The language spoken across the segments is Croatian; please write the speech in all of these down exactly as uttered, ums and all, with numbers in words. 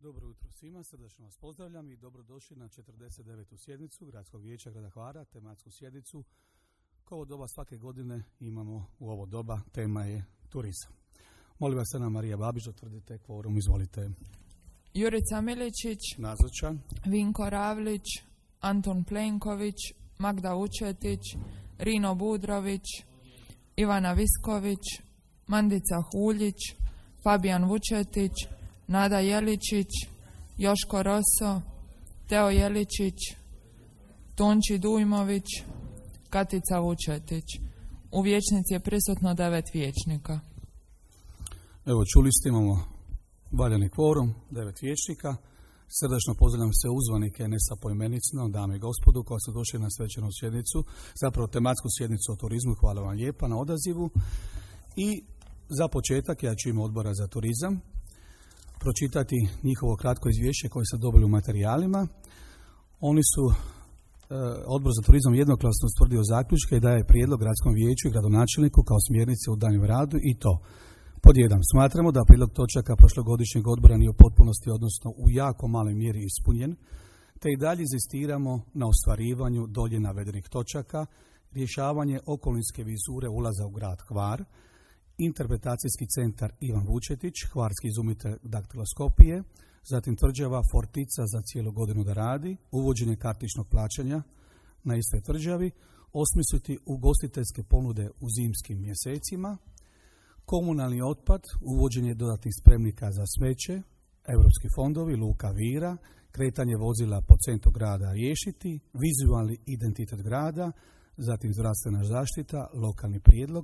Dobro jutro svima, srdačno vas pozdravljam i dobrodošli na četrdeset devetu sjednicu Gradskog vijeća grada Hvara, tematsku sjednicu. Kao ovo doba svake godine imamo u ovo doba, tema je turizam. Molim vas, Ana Marija Babić, utvrdite kvorum, izvolite. Jurica Miličić, nazočan. Vinko Ravlić, Anton Plenković, Magda Vučetić, Rino Budrović, Ivana Visković, Mandica Huljić, Fabijan Vučetić, Nada Jeličić, Joško Roso, Teo Jeličić, Tonči Dujmović, Katica Vučetić. U vijećnici je prisutno devet vijećnika. Evo, čuli ste, imamo valjani kvorum, devet vijećnika. Srdačno pozdravljam sve uzvanike, ne sa poimenicno, dame i gospodu, koji su došli na svečanu sjednicu, zapravo tematsku sjednicu o turizmu. Hvala vam lijepa na odazivu. I za početak, ja ću ime odbora za turizam pročitati njihovo kratko izvješće koje su dobili u materijalima. Oni su, e, odbor za turizam jednoglasno ustvrdio zaključke i daje prijedlog gradskom vijeću i gradonačelniku kao smjernice u daljnjem radu i to. Pod jedan, smatramo da prijedlog točaka prošlogodišnjeg odbora nije u potpunosti, odnosno u jako maloj mjeri ispunjen, te i dalje inzistiramo na ostvarivanju dolje navedenih točaka, rješavanje okolinske vizure ulaza u grad Hvar, interpretacijski centar Ivan Vučetić, hvarski izumitelj daktiloskopije, zatim tvrđava Fortica za cijelu godinu da radi, uvođenje kartičnog plaćanja na istoj tvrđavi, osmisliti ugostiteljske ponude u zimskim mjesecima, komunalni otpad, uvođenje dodatnih spremnika za smeće, europski fondovi, luka Vira, kretanje vozila po centru grada riješiti, vizualni identitet grada, zatim zdravstvena zaštita, lokalni prijedlog.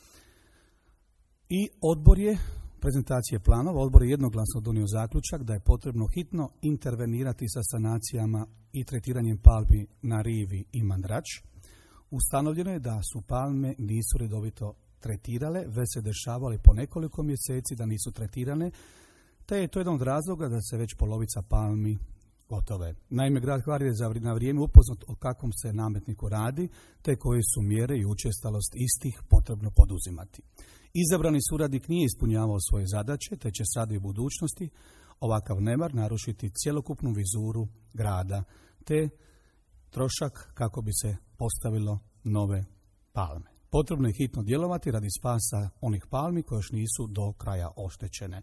I odbor je, prezentacije planova, odbor je jednoglasno donio zaključak da je potrebno hitno intervenirati sa sanacijama i tretiranjem palmi na rivi i mandrač. Ustanovljeno je da su palme nisu redovito tretirale, već se dešavali po nekoliko mjeseci da nisu tretirane, te je to jedan od razloga da se već polovica palmi gotove. Naime, grad Hvar je na vrijeme upoznat o kakvom se nametniku radi, te koje su mjere i učestalost istih potrebno poduzimati. Izabrani suradnik nije ispunjavao svoje zadaće, te će sad i u budućnosti ovakav nemar narušiti cjelokupnu vizuru grada, te trošak kako bi se postavilo nove palme. Potrebno je hitno djelovati radi spasa onih palmi koje još nisu do kraja oštećene.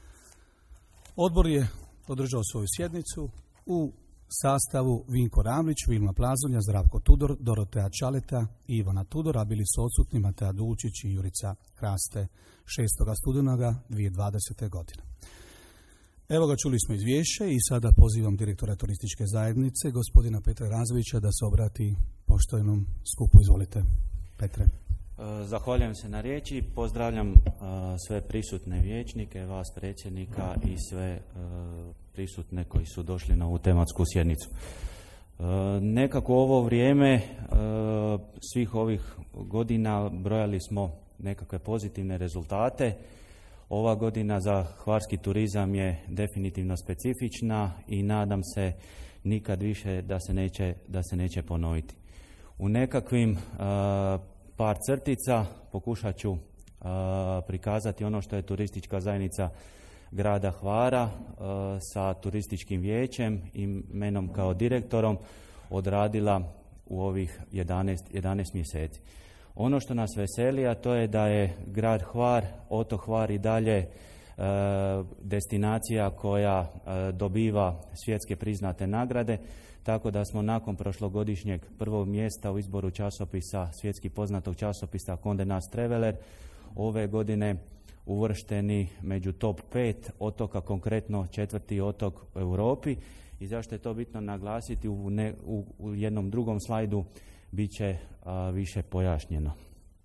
Odbor je održao svoju sjednicu u sastavu Vinko Ravlić, Vilma Plazunja, Zdravko Tudor, Dorotea Čaleta i Ivana Tudora, bili su odsutni Matea Dučić i Jurica Hraste šestog studenoga dvije tisuće dvadesete. godine. Evo ga, čuli smo izvješće i sada pozivam direktora turističke zajednice, gospodina Petra Razovića, da se obrati poštovanom skupu. Izvolite, Petre. Zahvaljujem se na riječi, pozdravljam uh, sve prisutne vijećnike, vas predsjednika i sve uh, prisutne koji su došli na ovu tematsku sjednicu. Uh, nekako ovo vrijeme uh, svih ovih godina brojali smo nekakve pozitivne rezultate. Ova godina za hvarski turizam je definitivno specifična i nadam se nikad više da se neće, da se neće ponoviti. U nekakvim uh, par crtica pokušat ću uh, prikazati ono što je turistička zajednica grada Hvara uh, sa turističkim vijećem i menom kao direktorom odradila u ovih jedanaest mjeseci. Ono što nas veseli, a to je da je grad Hvar, otok Hvar i dalje uh, destinacija koja uh, dobiva svjetske priznate nagrade, tako da smo nakon prošlogodišnjeg prvog mjesta u izboru časopisa, svjetski poznatog časopisa Condé Nast Traveler, ove godine uvršteni među top pet otoka, konkretno četvrti otok u Europi. I zašto je to bitno naglasiti, u, ne, u, u jednom drugom slajdu bit će a, više pojašnjeno.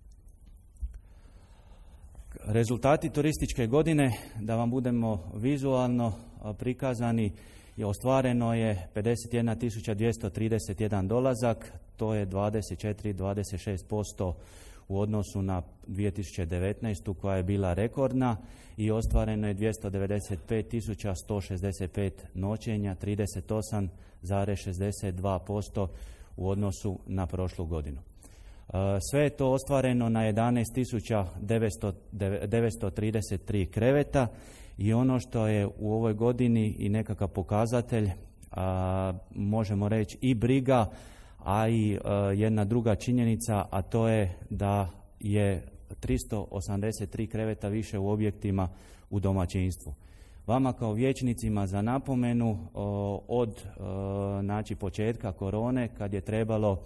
Rezultati turističke godine, da vam budemo vizualno a, prikazani, je ostvareno je pedeset jedna tisuća dvjesto trideset jedan dolazak, to je dvadeset četiri do dvadeset šest posto u odnosu na dvije tisuće devetnaestu koja je bila rekordna i ostvareno je dvjesto devedeset pet tisuća sto šezdeset pet noćenja, trideset osam zarez šezdeset dva posto u odnosu na prošlu godinu. Sve je to ostvareno na jedanaest tisuća devetsto trideset tri kreveta I ono što je u ovoj godini i nekakav pokazatelj, a, možemo reći i briga, a i a, jedna druga činjenica, a to je da je tristo osamdeset tri kreveta više u objektima u domaćinstvu. Vama kao vijećnicima za napomenu, o, od o, znači početka korone, kad je trebalo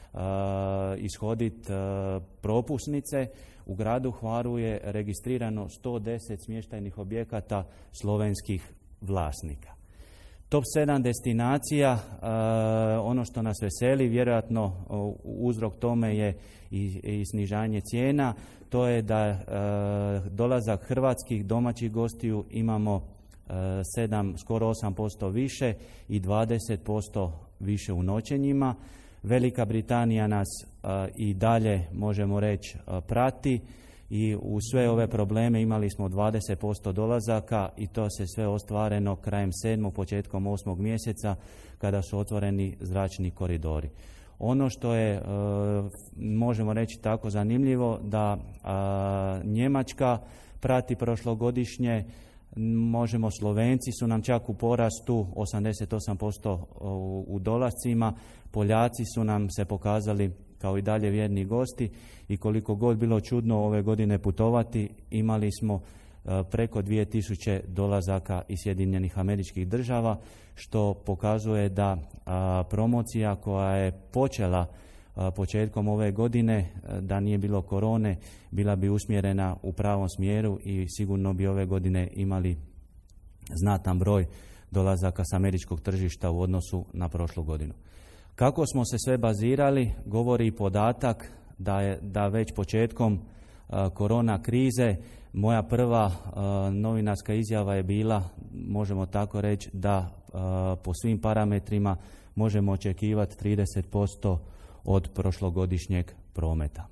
ishoditi propusnice, u gradu Hvaru je registrirano sto deset smještajnih objekata slovenskih vlasnika. Top sedam destinacija, ono što nas veseli, vjerojatno uzrok tome je i, i snižanje cijena, to je da dolazak hrvatskih domaćih gostiju imamo sedam, skoro osam posto više i dvadeset posto više u noćenjima. Velika Britanija nas a, i dalje, možemo reći, a, prati i u sve ove probleme imali smo dvadeset posto dolazaka i to se sve ostvareno krajem sedmog, početkom osmog mjeseca kada su otvoreni zračni koridori. Ono što je, a, možemo reći tako zanimljivo, da a, Njemačka prati prošlogodišnje, možemo Slovenci su nam čak u porastu osamdeset osam posto u dolascima, Poljaci su nam se pokazali kao i dalje vjerni gosti i koliko god bilo čudno ove godine putovati, imali smo preko dvije tisuće dolazaka iz Sjedinjenih Američkih Država, što pokazuje da promocija koja je počela početkom ove godine, da nije bilo korone, bila bi usmjerena u pravom smjeru i sigurno bi ove godine imali znatan broj dolazaka s američkog tržišta u odnosu na prošlu godinu. Kako smo se sve bazirali, govori i podatak da je da već početkom a, korona krize moja prva a, novinarska izjava je bila, možemo tako reći, da a, po svim parametrima možemo očekivati trideset posto od prošlogodišnjeg prometa.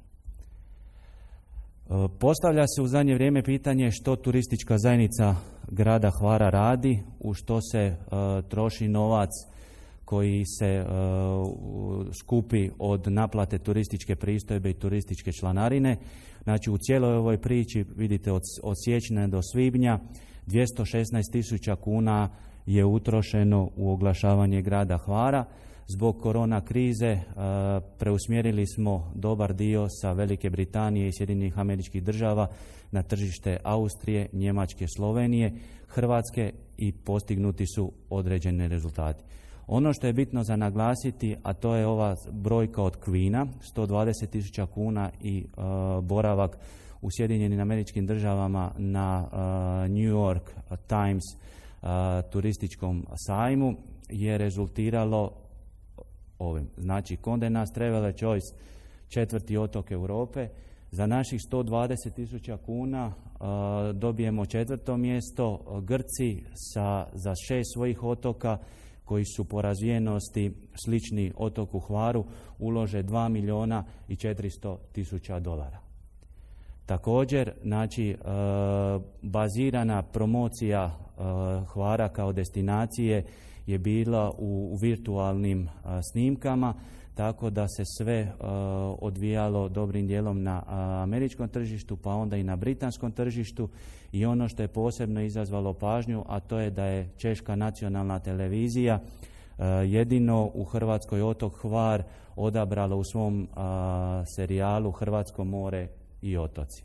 Postavlja se u zadnje vrijeme pitanje što turistička zajednica grada Hvara radi, u što se uh, troši novac koji se uh, skupi od naplate turističke pristojbe i turističke članarine. Znači u cijeloj ovoj priči, vidite, od, od siječnja do svibnja dvjesto šesnaest tisuća kuna je utrošeno u oglašavanje grada Hvara. Zbog korona krize preusmjerili smo dobar dio sa Velike Britanije i Sjedinjenih Američkih Država na tržište Austrije, Njemačke, Slovenije, Hrvatske i postignuti su određeni rezultati. Ono što je bitno za naglasiti, a to je ova brojka od Queena, sto dvadeset tisuća kuna i uh, boravak u Sjedinjenim Američkim Državama na uh, New York Times uh, turističkom sajmu je rezultiralo ovim. Znači, Condé Nast Traveler Choice, četvrti otok Europe, za naših sto dvadeset tisuća kuna uh, dobijemo četvrto mjesto. Grci sa, za šest svojih otoka koji su po razvijenosti slični otoku Hvaru ulože dva milijuna i četiristo tisuća dolara. Također, znači, uh, bazirana promocija uh, Hvara kao destinacije je bila u, u virtualnim a, snimkama, tako da se sve a, odvijalo dobrim dijelom na a, američkom tržištu, pa onda i na britanskom tržištu. I ono što je posebno izazvalo pažnju, a to je da je Češka nacionalna televizija a, jedino u Hrvatskoj otok Hvar odabrala u svom a, serijalu Hrvatsko more i otoci.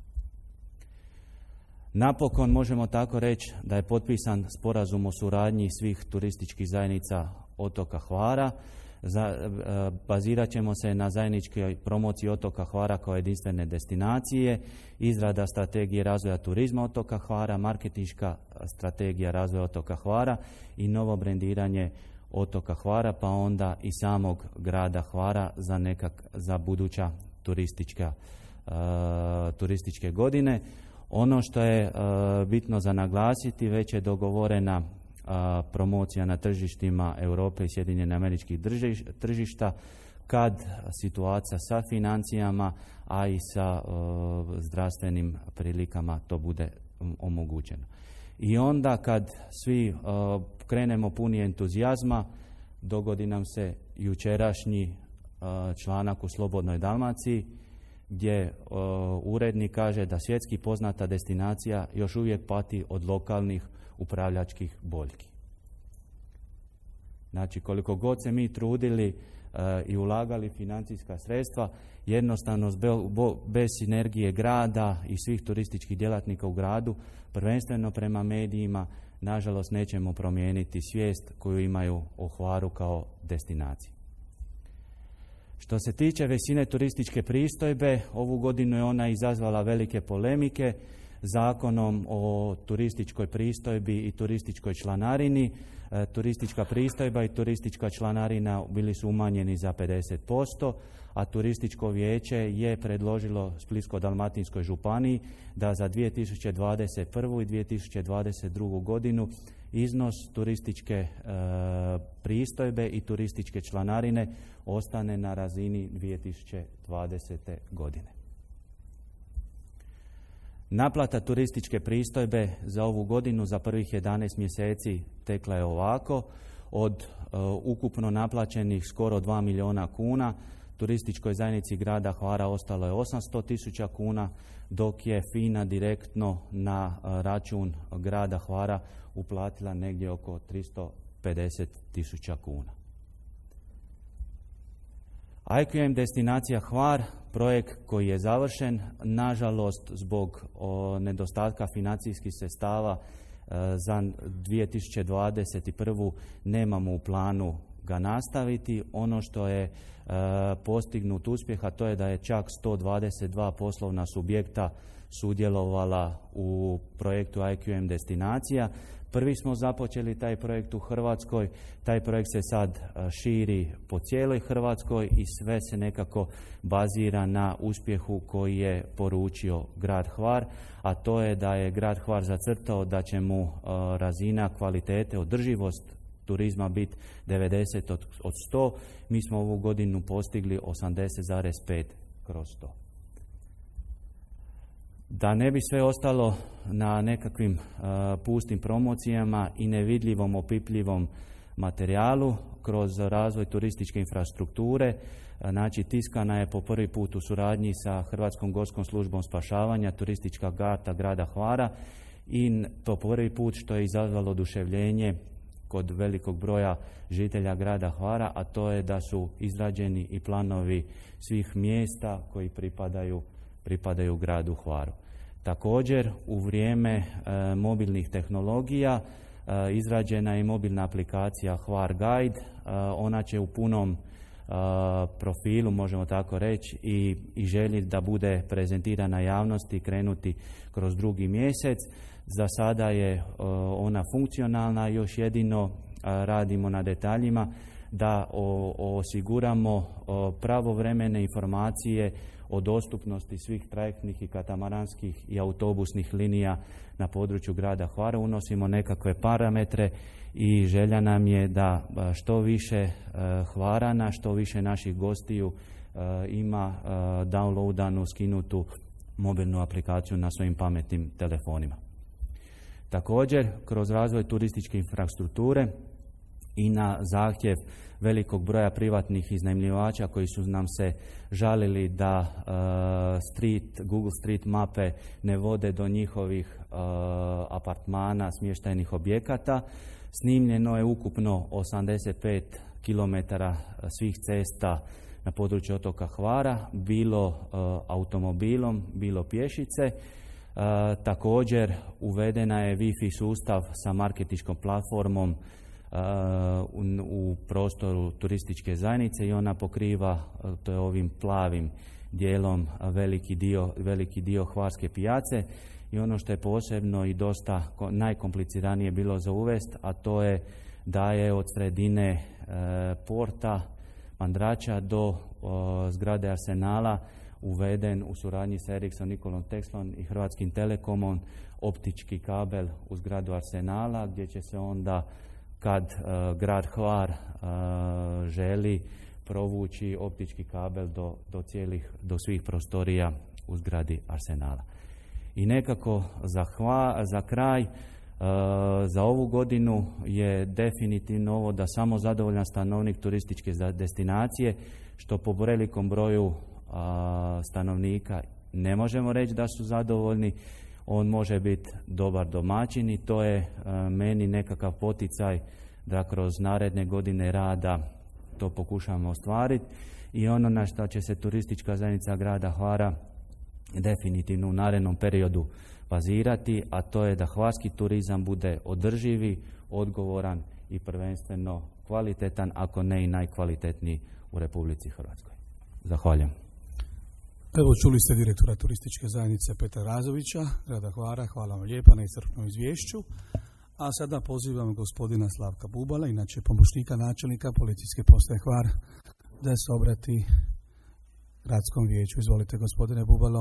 Napokon možemo tako reći da je potpisan sporazum o suradnji svih turističkih zajednica otoka Hvara. Za, e, bazirat ćemo se na zajedničkoj promociji otoka Hvara kao jedinstvene destinacije, izrada strategije razvoja turizma otoka Hvara, marketinška strategija razvoja otoka Hvara i novo brendiranje otoka Hvara, pa onda i samog grada Hvara za nekak za buduća turistička, e, turističke godine. Ono što je uh, bitno za naglasiti, već je dogovorena uh, promocija na tržištima Europe i Sjedinjenih Američkih tržišta kad situacija sa financijama, a i sa uh, zdravstvenim prilikama to bude um, omogućeno. I onda kad svi uh, krenemo puni entuzijazma, dogodi nam se jučerašnji uh, članak u Slobodnoj Dalmaciji gdje uh, urednik kaže da svjetski poznata destinacija još uvijek pati od lokalnih upravljačkih boljki. Znači, koliko god se mi trudili uh, i ulagali financijska sredstva, jednostavno bez sinergije grada i svih turističkih djelatnika u gradu, prvenstveno prema medijima, nažalost nećemo promijeniti svijest koju imaju o Hvaru kao destinaciji. Što se tiče visine turističke pristojbe, ovu godinu je ona izazvala velike polemike. Zakonom o turističkoj pristojbi i turističkoj članarini, e, turistička pristojba i turistička članarina bili su umanjeni za pedeset posto, a turističko vijeće je predložilo Splitsko-dalmatinskoj županiji da za dvije tisuće dvadeset prvu i dvije tisuće dvadeset drugu godinu iznos turističke e, pristojbe i turističke članarine ostane na razini dvije tisuće dvadesete godine. Naplata turističke pristojbe za ovu godinu za prvih jedanaest mjeseci tekla je ovako. Od uh, ukupno naplaćenih skoro dva milijuna kuna, turističkoj zajednici grada Hvara ostalo je osamsto tisuća kuna, dok je FINA direktno na uh, račun grada Hvara uplatila negdje oko tristo pedeset tisuća kuna. I Q M destinacija Hvar, projekt koji je završen, nažalost zbog o, nedostatka financijskih sredstava e, za dvije tisuće dvadeset prvu nemamo u planu ga nastaviti. Ono što je e, postignut uspjeh, a to je da je čak sto dvadeset dva poslovna subjekta sudjelovala u projektu I Q M destinacija. Prvi smo započeli taj projekt u Hrvatskoj, taj projekt se sad širi po cijeloj Hrvatskoj i sve se nekako bazira na uspjehu koji je poručio grad Hvar, a to je da je grad Hvar zacrtao da će mu razina kvalitete, održivost turizma biti devedeset od sto. Mi smo ovu godinu postigli osamdeset zarez pet kroz sto. Da ne bi sve ostalo na nekakvim uh, pustim promocijama i nevidljivom, opipljivom materijalu, kroz razvoj turističke infrastrukture, uh, znači tiskana je po prvi put u suradnji sa Hrvatskom gorskom službom spašavanja turistička karta grada Hvara i to prvi put što je izazvalo oduševljenje kod velikog broja žitelja grada Hvara, a to je da su izrađeni i planovi svih mjesta koji pripadaju pripadaju gradu Hvaru. Također, u vrijeme e, mobilnih tehnologija e, izrađena je i mobilna aplikacija Hvar Guide. E, ona će u punom e, profilu, možemo tako reći, i, i želji da bude prezentirana javnosti krenuti kroz drugi mjesec. Za sada je e, ona funkcionalna, još jedino e, radimo na detaljima da o, o osiguramo o pravovremene informacije o dostupnosti svih trajektnih i katamaranskih i autobusnih linija na području grada Hvara. Unosimo nekakve parametre i želja nam je da što više Hvarana, što više naših gostiju ima downloadanu, skinutu mobilnu aplikaciju na svojim pametnim telefonima. Također, kroz razvoj turističke infrastrukture i na zahtjev velikog broja privatnih iznajmljivača koji su nam se žalili da uh, street, Google Street mape ne vode do njihovih uh, apartmana, smještajnih objekata. Snimljeno je ukupno osamdeset pet kilometara svih cesta na području otoka Hvara, bilo uh, automobilom, bilo pješice. Uh, također uvedena je Wi-Fi sustav sa marketinškom platformom U, u prostoru turističke zajednice i ona pokriva, to je ovim plavim dijelom, veliki dio, veliki dio hvarske pijace. I ono što je posebno i dosta najkompliciranije bilo za uvest, a to je da je od sredine e, porta Mandrača do o, zgrade Arsenala uveden u suradnji sa Ericsson, Nikolom Teslom i Hrvatskim Telekomom optički kabel u zgradu Arsenala, gdje će se onda kad uh, grad Hvar uh, želi provući optički kabel do, do, cijelih, do svih prostorija u zgradi Arsenala. I nekako za, hva, za kraj, uh, za ovu godinu je definitivno ovo da samo zadovoljan stanovnik turističke destinacije, što po velikom broju uh, a, stanovnika ne možemo reći da su zadovoljni. On može biti dobar domaćin i to je a, meni nekakav poticaj da kroz naredne godine rada to pokušamo ostvariti. I ono na što će se turistička zajednica grada Hvara definitivno u narednom periodu bazirati, a to je da hvarski turizam bude održivi, odgovoran i prvenstveno kvalitetan, ako ne i najkvalitetniji u Republici Hrvatskoj. Zahvaljujem. Evo, čuli ste direktora turističke zajednice Petra Razovića, grada Hvara. Hvala vam lijepa na iscrpnom izvješću. A sada pozivam gospodina Slavka Bubala, inače pomoćnika načelnika policijske postaje Hvar, da se obrati gradskom vijeću. Izvolite, gospodine Bubalo.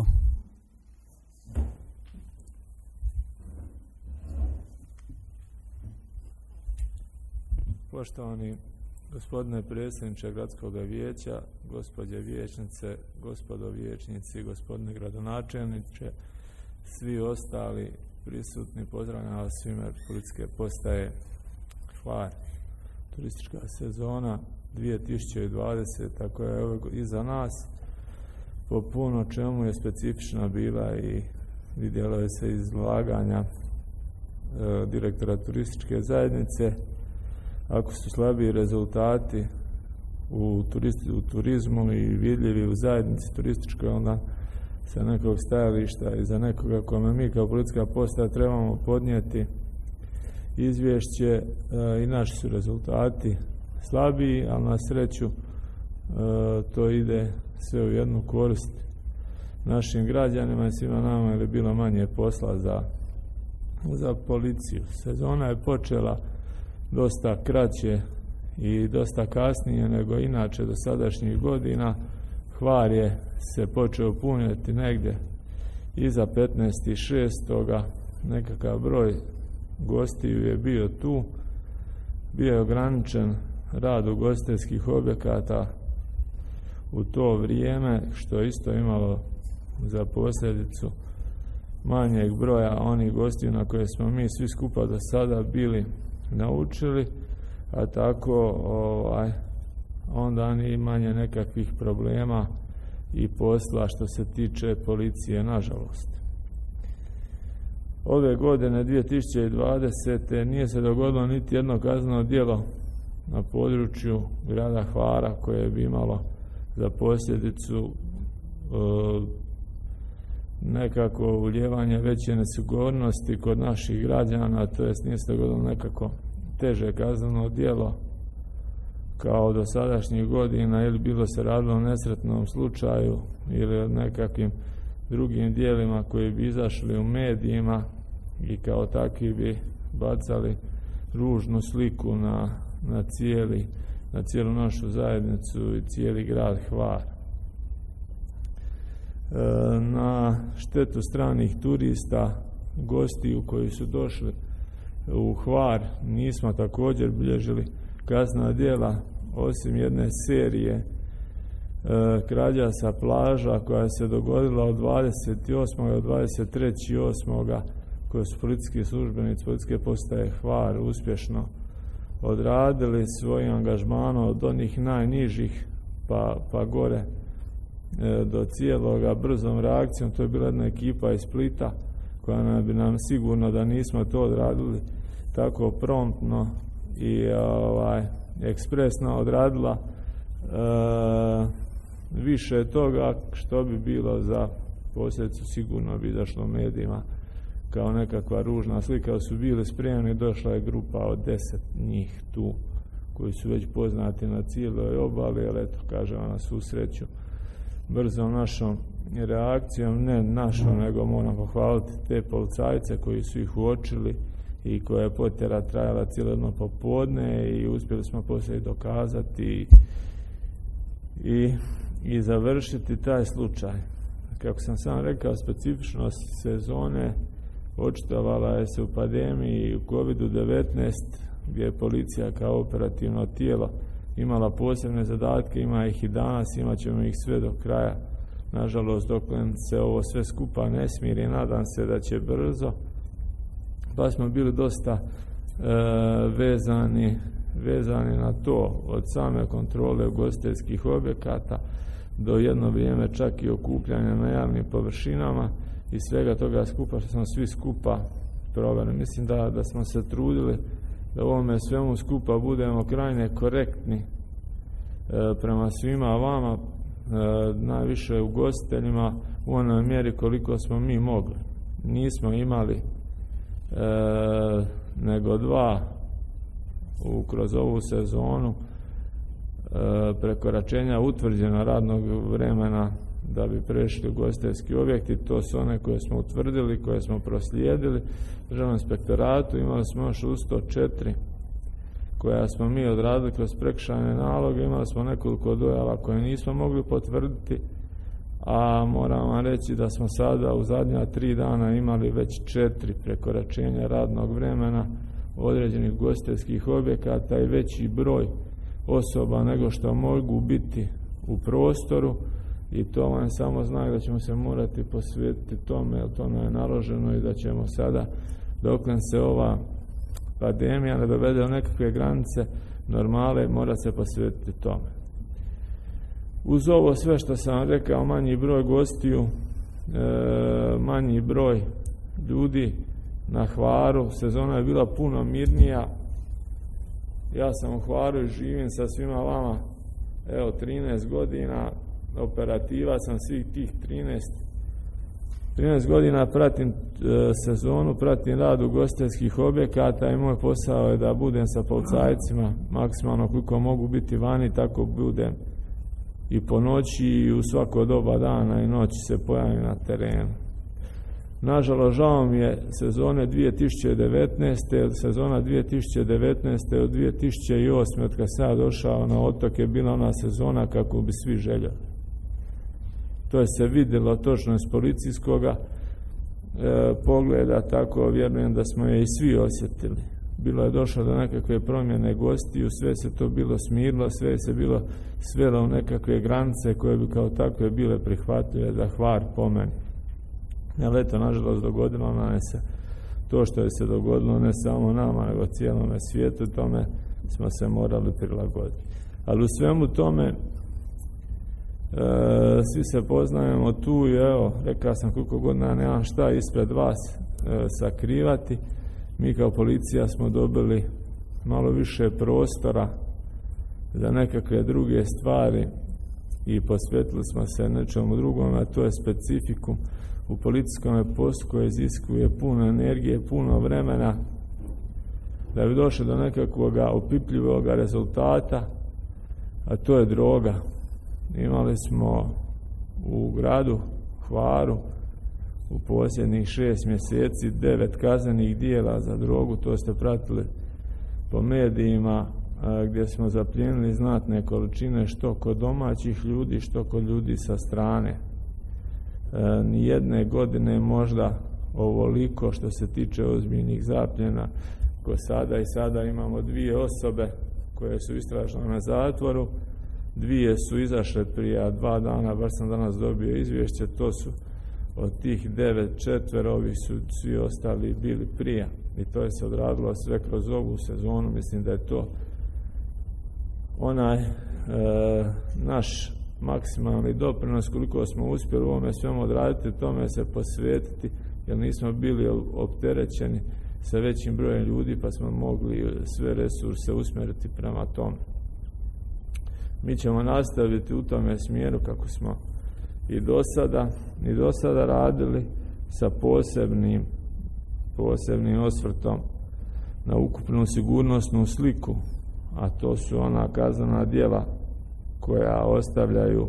Poštovani gospodine predsjedniče gradskog vijeća, gospođe vijećnice, gospodo vijećnici, gospodine gradonačelniče, svi ostali prisutni, pozdravljam vas svime policijske postaje Hvar. Turistička sezona dvije tisuće dvadesete koja je iza nas po puno čemu je specifična bila i vidjelo je se izlaganja e, direktora turističke zajednice. Ako su slabiji rezultati u, turisti, u turizmu i vidljivi u zajednici turističkoj, onda sa nekog stajališta i za nekoga kome mi kao policijska postaja trebamo podnijeti izvješće e, i naši su rezultati slabiji, ali na sreću e, to ide sve u jednu korist našim građanima i svima nama, jer je bilo manje posla za, za policiju. Sezona je počela dosta kraće i dosta kasnije nego inače do sadašnjih godina. Hvar je se počeo puniti negdje iza petnaestog šestoga nekakav broj gostiju je bio tu. Bio je ograničen rad ugostiteljskih objekata u to vrijeme, što je isto imalo za posljedicu manjeg broja onih gostiju na koje smo mi svi skupa do sada bili naučili, a tako ovaj, onda ni manje nekakvih problema i posla što se tiče policije, nažalost. Ove godine dvije tisuće dvadesete nije se dogodilo niti jedno kazneno djelo na području grada Hvara koje bi imalo za posljedicu e, nekako ulijevanje veće nesigurnosti kod naših građana, to jest nije se dogodilo nekako teže kazneno djelo kao do sadašnjih godina, ili bilo se radilo o nesretnom slučaju ili o nekakvim drugim dijelima koji bi izašli u medijima i kao takvi bi bacali ružnu sliku na, na, cijeli, na cijelu našu zajednicu i cijeli grad Hvar. E, na štetu stranih turista, gostiju koji su došli u Hvar, nismo također bilježili kaznena djela, osim jedne serije e, krađa sa plaža koja se dogodila od dvadeset osmog do dvadeset trećeg osmog koje su policijski službenici policijske postaje Hvar uspješno odradili svojim angažmanom od onih najnižih pa, pa gore e, do cijeloga brzom reakcijom. To je bila jedna ekipa iz Splita koja nam bi nam sigurno da nismo to odradili tako promptno i ovaj, ekspresno odradila e, više toga što bi bilo za posljedicu sigurno bi izašlo u medijima kao nekakva ružna slika. Su bili spremni, došla je grupa od deset njih tu koji su već poznati na cijeloj obali, ali eto, kažem vam, na susreću brzom našom reakcijom, ne našom, nego moram pohvaliti te policajce koji su ih uočili i koja je potjera trajala cijelo jedno popodne i uspjeli smo poslije dokazati i, i završiti taj slučaj. Kako sam sam rekao, specifičnost sezone očitovala je se u pandemiji i u kovidu devetnaest, gdje je policija kao operativno tijelo imala posebne zadatke, ima ih i danas, imat ćemo ih sve do kraja. Nažalost, dok se ovo sve skupa ne smiri, nadam se da će brzo. Pa smo bili dosta e, vezani, vezani na to, od same kontrole ugostiteljskih objekata do jedno vrijeme čak i okupljanja na javnim površinama i svega toga skupa što smo svi skupa proveli. Mislim da, da smo se trudili da u ovome svemu skupa budemo krajne korektni e, prema svima vama, e, najviše ugostiteljima u onoj mjeri koliko smo mi mogli. Nismo imali e, nego dva u, kroz ovu sezonu e, prekoračenja utvrđena radnog vremena da bi prešli ugostiteljski objekti. To su one koje smo utvrdili, koje smo proslijedili Državnom inspektoratu. Imali smo još uz to četiri koja smo mi odradili kroz prekršajne naloge. Imali smo nekoliko dojava koje nismo mogli potvrditi, a moram vam reći da smo sada u zadnja tri dana imali već četiri prekoračenja radnog vremena određenih ugostiteljskih objekata i veći broj osoba nego što mogu biti u prostoru, i to vam samo znak da ćemo se morati posvetiti tome, jer to nam je naloženo, i da ćemo sada, doklen se ova pandemija ne dovede u nekakve granice normale, mora se posvetiti tome. Uz ovo sve što sam rekao, manji broj gostiju, e, manji broj ljudi na Hvaru, sezona je bila puno mirnija. Ja sam u Hvaru i živim sa svima vama evo trinaest godina, operativa sam svih tih trinaest trinaest godina, pratim e, sezonu, pratim rad ugostiteljskih objekata i moj posao je da budem sa policajcima maksimalno koliko mogu biti vani, tako budem i po noći i u svako doba dana i noći se pojavim na terenu. Nažalost, žao mi je sezone dvije tisuće devetnaeste, sezona dvije tisuće devetnaeste od dvije tisuće osme, od kad sam ja došao na otok, je bila ona sezona kako bi svi željeli. To je se vidjelo točno iz policijskoga e, pogleda, tako vjerujem da smo je i svi osjetili. Bilo je došlo do nekakve promjene gostiju, sve se to bilo smirilo, sve se bilo svelo u nekakve granice koje bi kao takve bile prihvatljive za Hvar po meni. Ali eto, nažalost, dogodilo nam se to što je se dogodilo, ne samo nama, nego cijelome svijetu, tome smo se morali prilagoditi. Ali u svemu tome, e, svi se poznajemo tu i evo, rekao sam koliko godina nemam šta ispred vas e, sakrivati. Mi kao policija smo dobili malo više prostora za nekakve druge stvari i posvetili smo se nečemu drugom, a to je specifikum u policijskom poslu koji iziskuje puno energije, puno vremena da bi došli do nekakvog opipljivog rezultata, a to je droga. Imali smo u gradu Hvaru u posljednjih šest mjeseci devet kaznenih dijela za drogu, to ste pratili po medijima, gdje smo zaplijenili znatne količine što kod domaćih ljudi, što kod ljudi sa strane. E, nijedne godine možda ovoliko što se tiče ozbiljnih zapljena, ko sada i sada imamo dvije osobe koje su istražene na zatvoru, dvije su izašle prije dva dana, baš sam danas dobio izvješće, to su od tih devet, četvero, ovi su svi ostali bili prije, i to je se odradilo sve kroz ovu sezonu. Mislim da je to onaj e, naš maksimalni doprinos koliko smo uspjeli u ovome svemu odraditi, tome se posvetiti, jer nismo bili opterećeni sa većim brojem ljudi, pa smo mogli sve resurse usmjeriti prema tome. Mi ćemo nastaviti u tome smjeru kako smo i do sada i do sada radili, sa posebnim posebnim osvrtom na ukupnu sigurnosnu sliku, a to su ona kaznena djela koja ostavljaju e,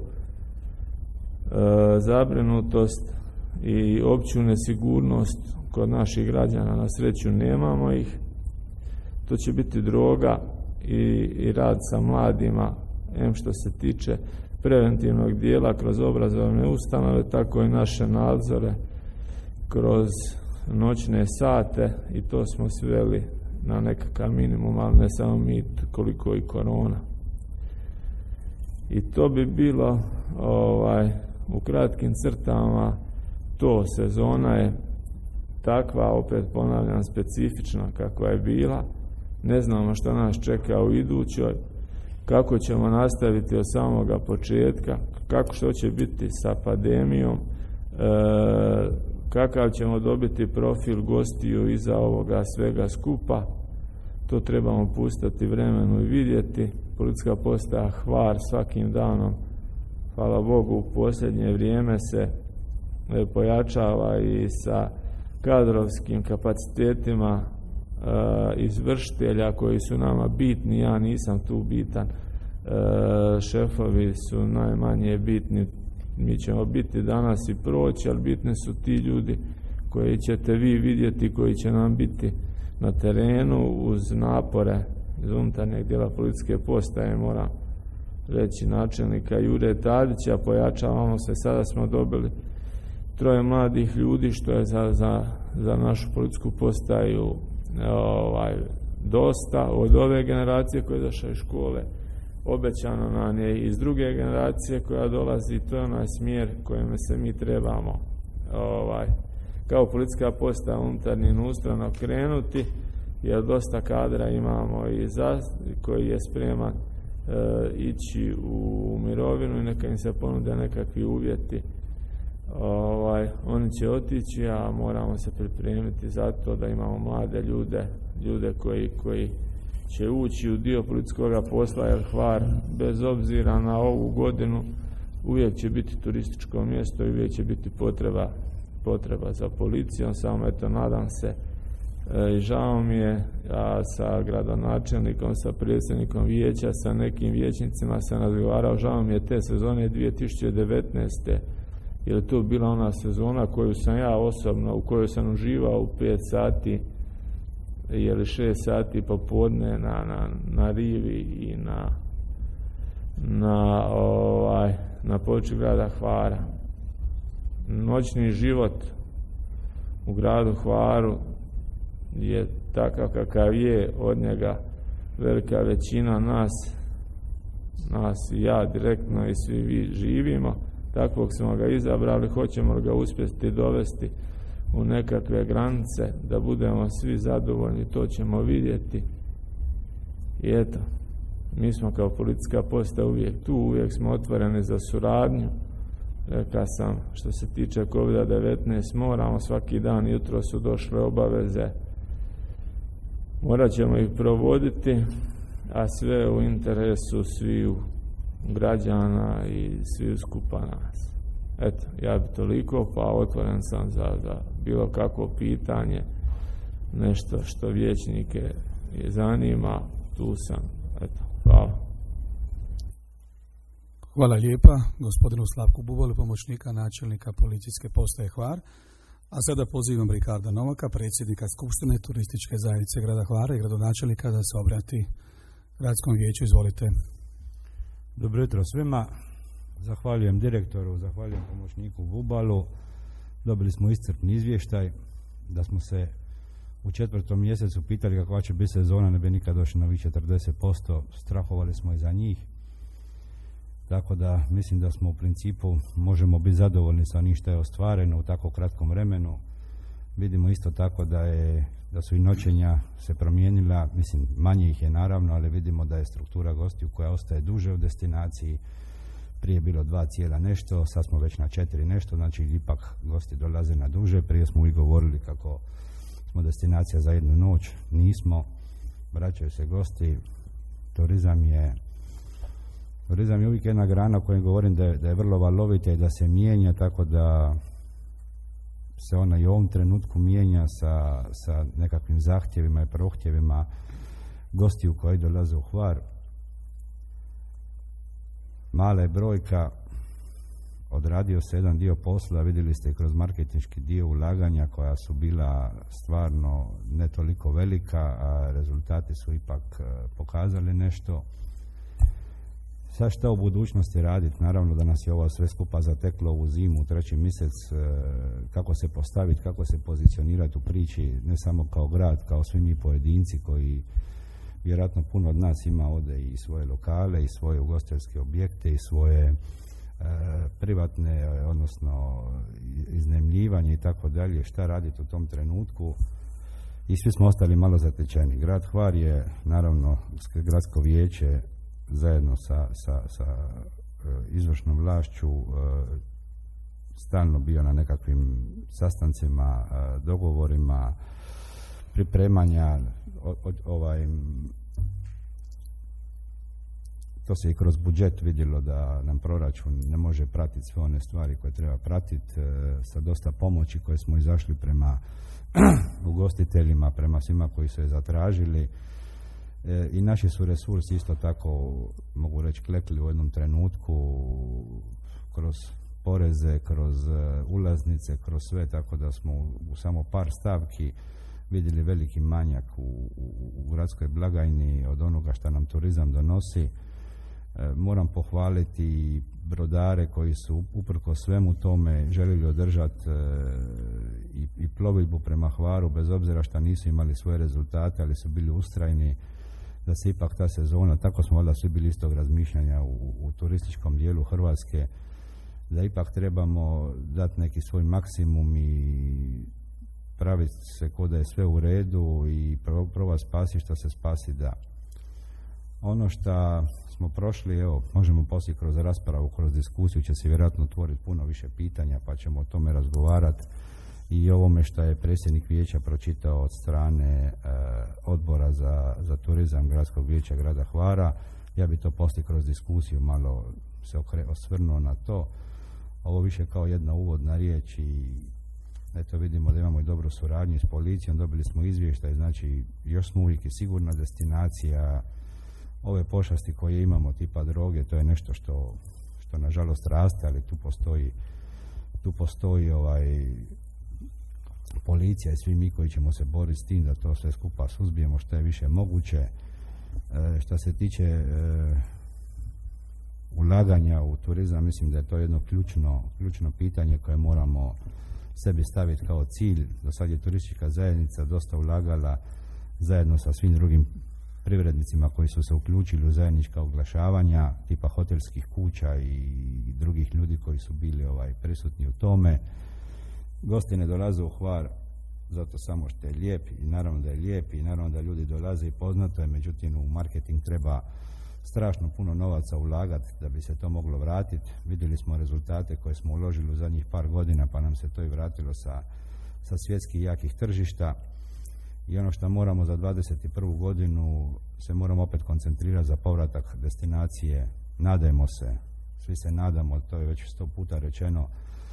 zabrinutost i opću nesigurnost kod naših građana. Na sreću nemamo ih. To će biti droga i, i rad sa mladima, em što se tiče preventivnog dijela kroz obrazovne ustanove, tako i naše nadzore kroz noćne sate, i to smo sveli na nekakav minimum, ali ne samo mi, koliko i korona. I to bi bilo ovaj, u kratkim crtama to. Sezona je takva, opet ponavljam, specifična kakva je bila. Ne znamo što nas čeka u idućoj, kako ćemo nastaviti od samoga početka, kako što će biti sa pandemijom, e, kakav ćemo dobiti profil gostiju iza ovoga svega skupa. To trebamo pustiti vremenu i vidjeti. Policijska postaja Hvar svakim danom, hvala Bogu, u posljednje vrijeme se pojačava i sa kadrovskim kapacitetima e, izvršitelja koji su nama bitni. Ja nisam tu bitan, e, šefovi su najmanje bitni. Mi ćemo biti danas i proći, ali bitni su ti ljudi koji ćete vi vidjeti, koji će nam biti na terenu uz napore iz unutarnjeg dijela policijske postaje, moram reći, načelnika Jure Tadića. Pojačavamo se, sada smo dobili troje mladih ljudi, što je za, za, za našu policijsku postaju ovaj, dosta od ove generacije koje je došla iz škole. Obećano nam je iz druge generacije koja dolazi. To je onaj smjer kojim se mi trebamo ovaj, kao policijska postaja unutarnjim ustrojem krenuti, jer dosta kadra imamo i za, koji je spreman e, ići u mirovinu i neka im se ponude nekakvi uvjeti. Ovaj, oni će otići, a moramo se pripremiti za to da imamo mlade ljude, ljude koji, koji će ući u dio policijskog posla, jer Hvar, bez obzira na ovu godinu, uvijek će biti turističko mjesto i uvijek će biti potreba, potreba za policijom. Samo eto, nadam se e, i žao mi je, a sa gradonačelnikom, sa predsjednikom vijeća, sa nekim vijećnicima sam razgovarao, žao mi je te sezone dvije tisuće devetnaeste. jer je to bila ona sezona koju sam ja osobno, u kojoj sam uživao u pet sati ili šest sati popodne na, na, na rivi i na na ovaj na području grada Hvara. Noćni život u gradu Hvaru je takav kakav je, od njega velika većina nas nas i ja direktno i svi vi živimo. Takvog smo ga izabrali, hoćemo ga uspjeti dovesti u nekakve granice, da budemo svi zadovoljni, to ćemo vidjeti. I eto, mi smo kao policijska postaja uvijek tu, uvijek smo otvoreni za suradnju. Rekao sam, što se tiče kovid devetnaest, moramo svaki dan, jutro su došle obaveze, morat ćemo ih provoditi, a sve u interesu sviju građana i sviju skupa nas. Eto, ja bi toliko, pa otvoren sam za, za bilo kakvo pitanje, nešto što vijećnike je zanima, tu sam. Eto, hvala. Hvala lijepa gospodinu Slavku Bubali, pomoćnika načelnika policijske postaje Hvar. A sada pozivam Ricarda Novaka, predsjednika Skupštine turističke zajednice grada Hvara i gradonačelnika, da se obrati gradskom vijeću. Izvolite. Dobro jutro svima. Zahvaljujem direktoru, zahvaljujem pomoćniku Bubalu. Dobili smo iscrpni izvještaj, da smo se u četvrtom mjesecu pitali kakva će biti sezona, ne bi nikad došli na ovih četrdeset posto, strahovali smo i za njih. Tako da mislim da smo u principu možemo biti zadovoljni sa onim što je ostvareno u tako kratkom vremenu. Vidimo isto tako da je da su i noćenja se promijenila, mislim manje ih je naravno, ali vidimo da je struktura gostiju koja ostaje duže u destinaciji. Prije je bilo dva cijela nešto, sad smo već na četiri nešto, znači ipak gosti dolaze na duže. Prije smo uvijek govorili kako smo destinacija za jednu noć, nismo, vraćaju se gosti. Turizam je turizam je uvijek jedna grana o kojoj govorim da je, da je vrlo valovita i da se mijenja, tako da se ona i u ovom trenutku mijenja sa, sa nekakvim zahtjevima i prohtjevima gostiju koji dolaze u Hvar. Mala je brojka, odradio se jedan dio posla, vidjeli ste i kroz marketinški dio ulaganja koja su bila stvarno ne toliko velika, a rezultati su ipak pokazali nešto. Sad šta u budućnosti raditi? Naravno da nas je ovo sve skupa zateklo u zimu, u treći mjesec, kako se postaviti, kako se pozicionirati u priči, ne samo kao grad, kao svi mi pojedinci koji vjerojatno puno od nas ima ovdje i svoje lokale i svoje ugostiteljske objekte i svoje e, privatne, odnosno iznajmljivanje i tako dalje, šta raditi u tom trenutku. I svi smo ostali malo zatečeni. Grad Hvar je, naravno, gradsko vijeće zajedno sa, sa, sa izvršnom vlašću stalno bio na nekakvim sastancima, dogovorima, pripremanja, ovaj, to se i kroz budžet vidjelo da nam proračun ne može pratiti sve one stvari koje treba pratiti, sa dosta pomoći koje smo izašli prema ugostiteljima, prema svima koji su je zatražili. I naši su resursi isto tako, mogu reći, klekli u jednom trenutku kroz poreze, kroz ulaznice, kroz sve, tako da smo u samo par stavki vidjeli veliki manjak u, u, u gradskoj blagajni od onoga što nam turizam donosi. E, moram pohvaliti brodare koji su uprko svemu tome željeli održati e, i, i plovidbu prema Hvaru, bez obzira što nisu imali svoje rezultate, ali su bili ustrajni da se ipak ta sezona, tako smo valjda svi bili istog razmišljanja u, u turističkom dijelu Hrvatske, da ipak trebamo dati neki svoj maksimum i praviti se ko da je sve u redu i prova spasi što se spasi da. Ono što smo prošli, evo, možemo poslije kroz raspravu, kroz diskusiju će se vjerojatno otvoriti puno više pitanja, pa ćemo o tome razgovarati i ovome što je predsjednik vijeća pročitao od strane e, odbora za, za turizam Gradskog vijeća grada Hvara. Ja bi to poslije kroz diskusiju malo se okre, osvrnuo na to. Ovo više kao jedna uvodna riječ i eto vidimo da imamo i dobru suradnju s policijom, dobili smo izvještaj, znači još smo uvijek i sigurna destinacija. Ove pošasti koje imamo tipa droge, to je nešto što, što nažalost raste, ali tu postoji tu postoji ovaj policija i svi mi koji ćemo se boriti s tim da to sve skupa suzbijemo što je više moguće. E, što se tiče e, ulaganja u turizam, mislim da je to jedno ključno, ključno pitanje koje moramo sebi staviti kao cilj. Do sad je turistička zajednica dosta ulagala zajedno sa svim drugim privrednicima koji su se uključili u zajednička oglašavanja tipa hotelskih kuća i drugih ljudi koji su bili ovaj prisutni u tome. Gosti ne dolaze u Hvar zato samo što je lijep i naravno da je lijep i naravno da ljudi dolaze i poznato je, međutim u marketing treba strašno puno novaca ulagati da bi se to moglo vratiti. Vidjeli smo rezultate koje smo uložili u zadnjih par godina pa nam se to i vratilo sa, sa svjetskih jakih tržišta i ono što moramo za dvadeset prvu godinu se moramo opet koncentrirati za povratak destinacije. Nadajmo se, svi se nadamo, to je već sto puta rečeno,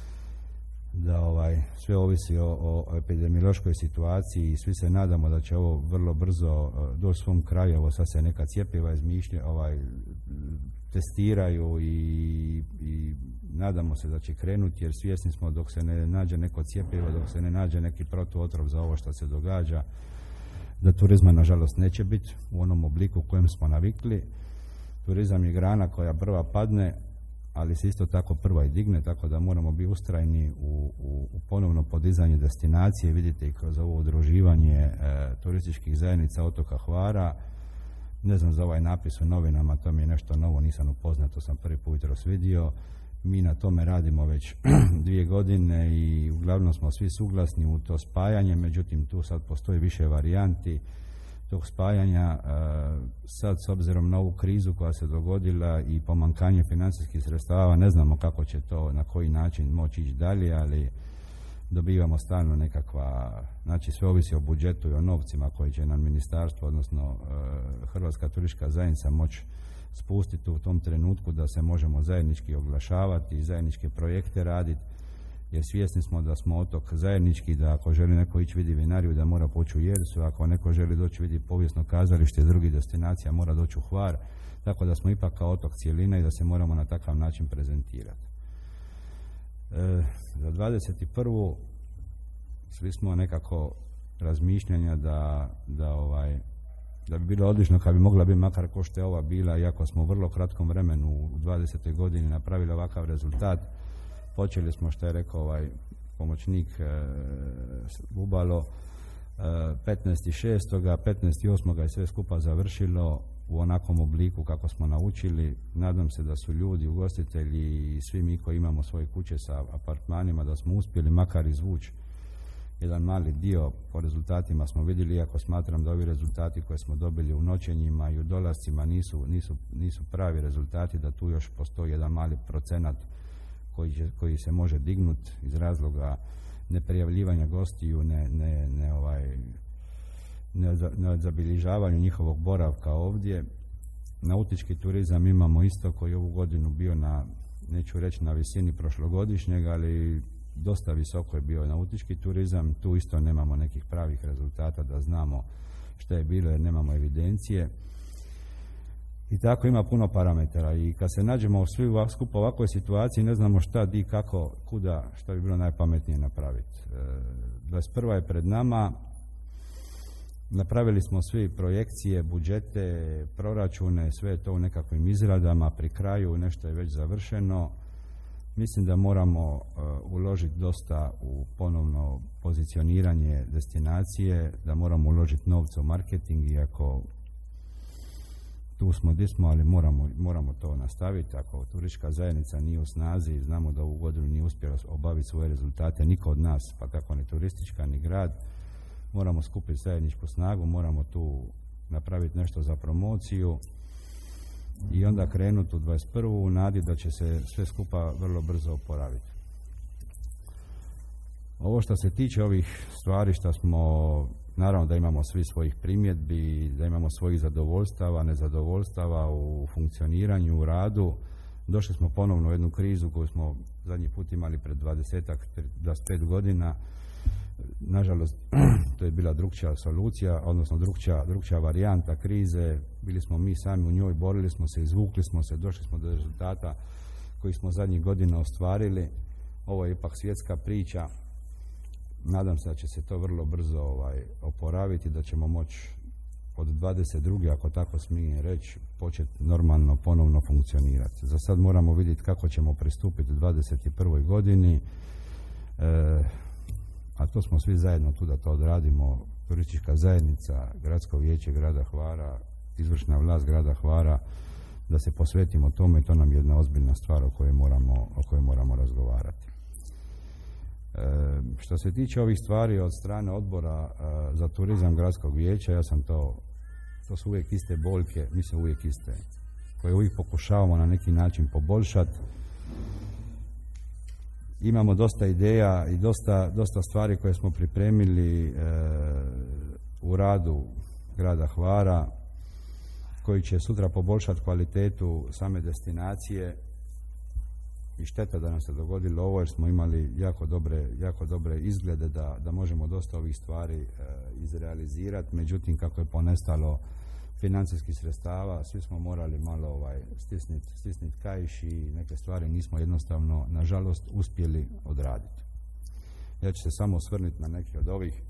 da ovaj, sve ovisi o, o epidemiološkoj situaciji i svi se nadamo da će ovo vrlo brzo uh, doći svom kraju. Ovo sad se neka cjepiva izmišlja, ovaj, testiraju i, i nadamo se da će krenuti, jer svjesni smo dok se ne nađe neko cjepivo, dok se ne nađe neki protuotrov za ovo što se događa, da turizma nažalost neće biti u onom obliku u kojem smo navikli. Turizam je grana koja prva padne, ali se isto tako prva i digne, tako da moramo biti ustrajni u, u, u ponovno podizanje destinacije. Vidite i kroz ovo udruživanje e, turističkih zajednica otoka Hvara. Ne znam za ovaj napis u novinama, to mi je nešto novo, nisam upoznat, to sam prvi put jutros vidio. Mi na tome radimo već dvije godine i uglavnom smo svi suglasni u to spajanje, međutim tu sad postoji više varijanti tog spajanja. Sad s obzirom na ovu krizu koja se dogodila i pomankanje financijskih sredstava, ne znamo kako će to, na koji način moći ići dalje, ali dobivamo stalno nekakva, znači sve ovisi o budžetu i o novcima koji će nam ministarstvo, odnosno Hrvatska turistička zajednica moći spustiti u tom trenutku da se možemo zajednički oglašavati i zajedničke projekte raditi, jer svjesni smo da smo otok zajednički, da ako želi neko ići vidi vinariju da mora poći u Jersu, ako neko želi doći vidi povijesno kazalište i drugih destinacija mora doći u Hvar, tako da smo ipak kao otok cijelina i da se moramo na takav način prezentirati. E, za dvadeset prvu svi smo nekako razmišljanja da, da ovaj da bi bilo odlično kad bi mogla biti makar ko što je ova bila, iako smo u vrlo kratkom vremenu u dvadesetoj godini napravili ovakav rezultat. Počeli smo, što je rekao ovaj pomoćnik e, Bubalo, e, petnaesti šestog petnaesti osmog je sve skupa završilo u onakvom obliku kako smo naučili. Nadam se da su ljudi, ugostitelji i svi mi koji imamo svoje kuće sa apartmanima, da smo uspjeli makar izvući jedan mali dio po rezultatima smo vidjeli, iako smatram da ovi rezultati koje smo dobili u noćenjima i u dolascima nisu, nisu, nisu pravi rezultati, da tu još postoji jedan mali procenat koji, će, koji se može dignuti iz razloga neprijavljivanja gostiju, ne, ne, ne, ovaj, ne, ne zabilježavanju njihovog boravka ovdje. Nautički turizam imamo isto koji ovu godinu bio na, neću reći na visini prošlogodišnjeg, ali dosta visoko je bio nautički turizam. Tu isto nemamo nekih pravih rezultata da znamo što je bilo jer nemamo evidencije. I tako ima puno parametara i kad se nađemo svi skupa u ovakvoj situaciji ne znamo šta, di, kako, kuda, šta bi bilo najpametnije napraviti. E, dvadeset prva je pred nama, napravili smo svi projekcije, budžete, proračune, sve to u nekakvim izradama, pri kraju nešto je već završeno. Mislim da moramo uh, uložiti dosta u ponovno pozicioniranje destinacije, da moramo uložiti novce u marketing, iako tu smo gdje smo, ali moramo, moramo to nastaviti. Ako turistička zajednica nije u snazi, znamo da ovu godinu nije uspjela obaviti svoje rezultate, niko od nas, pa tako ni turistička, ni grad, moramo skupiti zajedničku snagu, moramo tu napraviti nešto za promociju i onda krenuti u dvadeset prvu u nadi da će se sve skupa vrlo brzo oporaviti. Ovo što se tiče ovih stvari što smo, naravno da imamo svi svojih primjedbi, da imamo svojih zadovoljstava, nezadovoljstava u funkcioniranju, u radu. Došli smo ponovno u jednu krizu koju smo zadnji put imali pred dvadeset, dvadeset pet godina. Nažalost, to je bila drukčija solucija, odnosno drukčija, drukčija varijanta krize. Bili smo mi sami u njoj, borili smo se, izvukli smo se, došli smo do rezultata koji smo zadnjih godina ostvarili. Ovo je ipak svjetska priča. Nadam se da će se to vrlo brzo ovaj, oporaviti, da ćemo moći od dvadeset druge ako tako smijem reći, početi normalno ponovno funkcionirati. Za sad moramo vidjeti kako ćemo pristupiti u dvadeset prvoj godini. E, a to smo svi zajedno tu da to odradimo, turistička zajednica, gradsko vijeće grada Hvara, izvršna vlast grada Hvara, da se posvetimo tome, to nam je jedna ozbiljna stvar o kojoj moramo, o kojoj moramo razgovarati. E, što se tiče ovih stvari od strane odbora e, za turizam gradskog vijeća, ja sam to, to su uvijek iste boljke, mislim uvijek iste, koje uvijek pokušavamo na neki način poboljšati. Imamo dosta ideja i dosta, dosta stvari koje smo pripremili e, u radu grada Hvara, koji će sutra poboljšati kvalitetu same destinacije. I šteta da nam se dogodilo ovo jer smo imali jako dobre, jako dobre izglede da, da možemo dosta ovih stvari e, izrealizirati. Međutim, kako je ponestalo financijskih sredstava, svi smo morali malo ovaj, stisniti stisnit kaiš i neke stvari nismo jednostavno, nažalost, uspjeli odraditi. Ja ću se samo osvrnuti na neke od ovih.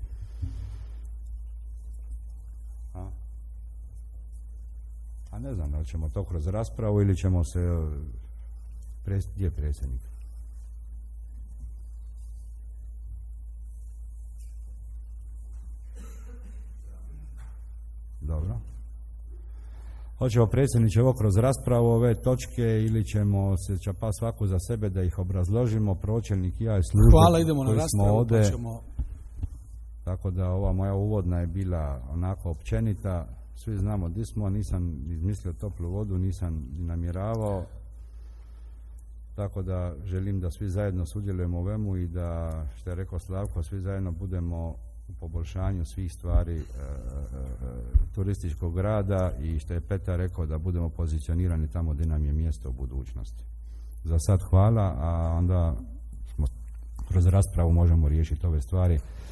A, A ne znam da li ćemo to kroz raspravu ili ćemo se... Pres, gdje je predsjednik? Dobro. Hoćemo predsjedniče ovo kroz raspravu ove točke ili ćemo se čapa svaku za sebe da ih obrazložimo, pročelnik i ja i službe. Hvala, idemo na raspravu. Ode, ćemo... Tako da ova moja uvodna je bila onako općenita. Svi znamo gdje smo, nisam izmislio toplu vodu, nisam namjeravao. Tako da želim da svi zajedno sudjelujemo u ovemu i da, što je rekao Slavko, svi zajedno budemo u poboljšanju svih stvari e, e, turističkog rada i što je Petar rekao da budemo pozicionirani tamo gdje nam je mjesto u budućnosti. Za sad hvala, a onda smo kroz raspravu možemo riješiti ove stvari.